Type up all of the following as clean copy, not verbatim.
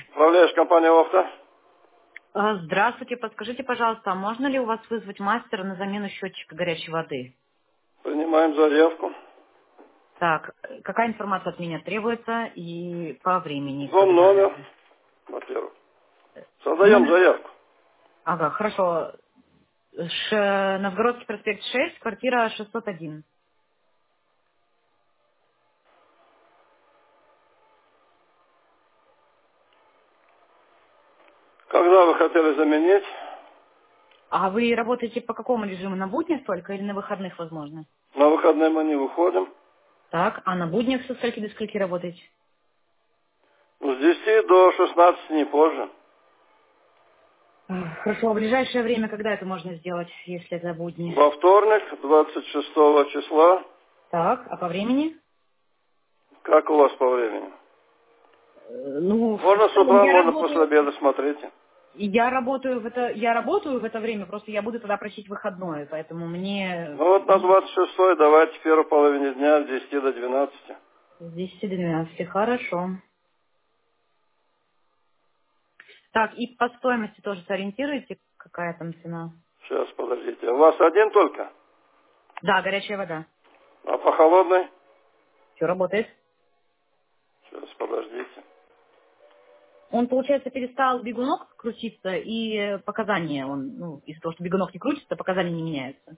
Управляешь компанией «Авто». Здравствуйте, подскажите, пожалуйста, а можно ли у вас вызвать мастера на замену счетчика горячей воды? Принимаем заявку. Так, какая информация от меня требуется и по времени, Дом, когда номер, это? во-первых. Создаем Номер? заявку. Ага, хорошо. Новгородский проспект 6, квартира 601. Когда вы хотели заменить? А вы работаете по какому режиму? На буднях только или на выходных, возможно? На выходные мы не выходим. Так, а на буднях со скольки до скольки работаете? С 10 до 16, не позже. Хорошо, а в ближайшее время когда это можно сделать, если это будни? Во вторник, 26 числа. Так, а по времени? Как у вас по времени? Ну, в Можно с целом утра, я можно после работаю. обеда, смотрите. Я работаю в это время, просто я буду тогда просить выходное, поэтому мне Ну вот на 26 давайте в первой половине дня с 10 до 12. с 10 до 12. Хорошо. Так, и по стоимости тоже сориентируете, какая там цена? Сейчас, подождите. У вас один только? Да, горячая вода. А по холодной? Все работает. Сейчас, подождите. Он, получается, перестал бегунок крутиться, и показания, из-за того, что бегунок не крутится, показания не меняются.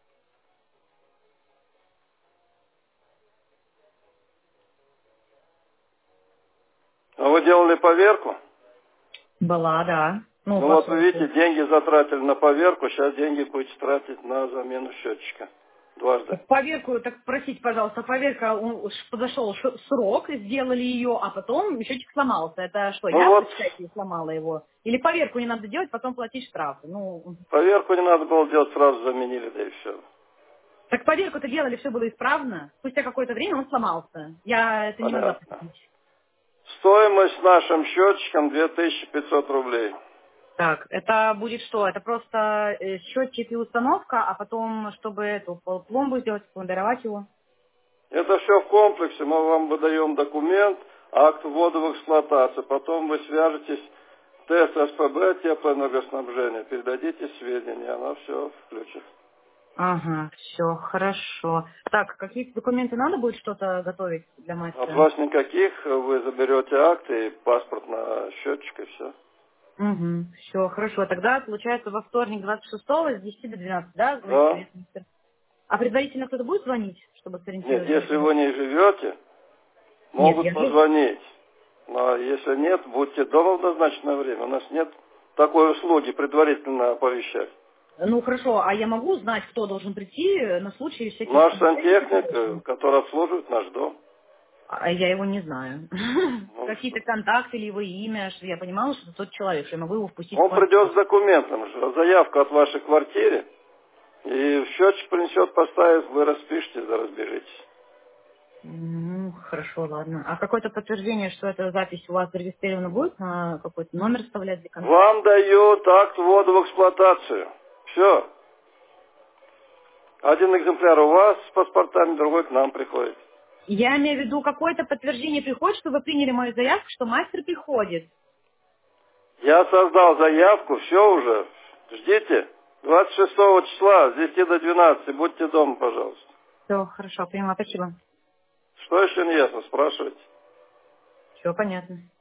А вы делали поверку? Была, да. Ну, Ну по вот вы сроку. видите, деньги затратили на поверку, сейчас деньги будете тратить на замену счетчика. Дважды. Так поверку, так просите, пожалуйста, поверка, подошел срок, сделали ее, а потом счетчик сломался. Это что, Ну я, вот, получается, сломала его? Или поверку не надо делать, потом платить штрафы? Ну, поверку не надо было делать, сразу заменили, да и все. так поверку-то делали, все было исправно. Спустя какое-то время он сломался. Я это не могла Понятно. постичь. Стоимость нашим счетчикам 2500 рублей. Так, это будет что? Это просто счетчик и установка, а потом, чтобы эту пломбу сделать, пломбировать его? Это все в комплексе. Мы вам выдаем документ, акт ввода в эксплуатацию. Потом вы свяжетесь, тест СПБ, теплоэнергоснабжения, передадите сведения, оно все включит. Ага, все, хорошо. Так, какие документы надо будет что-то готовить для От мастера? вас никаких, вы заберете акты и паспорт на счетчик и все. Угу, все, хорошо. Тогда, получается, во вторник 26-го с 10 до 12, да, звонить Да. привет, мастер? А предварительно кто-то будет звонить, чтобы Нет, сориентировать если время? вы не живете, Нет, могут я же... позвонить. Но если нет, будьте дома в назначенное время. У нас нет такой услуги предварительно оповещать. Ну, хорошо, а я могу знать, кто должен прийти на случай всяких Наш нарушений, сантехник, которые... который обслуживает наш дом. А я его не знаю. Ну, Какие-то контакты или его имя, чтобы я понимала, что это тот человек, что я могу его впустить в он придет квартиру. с документом, заявку от вашей квартиры, и счетчик принесет, поставит, вы распишите, да разбежитесь. Ну, хорошо, ладно. А какое-то подтверждение, что эта запись у вас зарегистрирована будет, на какой-то номер вставлять для контакта? Вам дают акт ввода в эксплуатацию. Все. Один экземпляр у вас с паспортами, другой к нам приходит. Я имею в виду, какое-то подтверждение приходит, что вы приняли мою заявку, что мастер приходит. Я создал заявку, все уже. Ждите. 26 числа с 10 до 12. Будьте дома, пожалуйста. Все, хорошо, поняла, спасибо. Что еще не ясно, спрашивайте. Все понятно.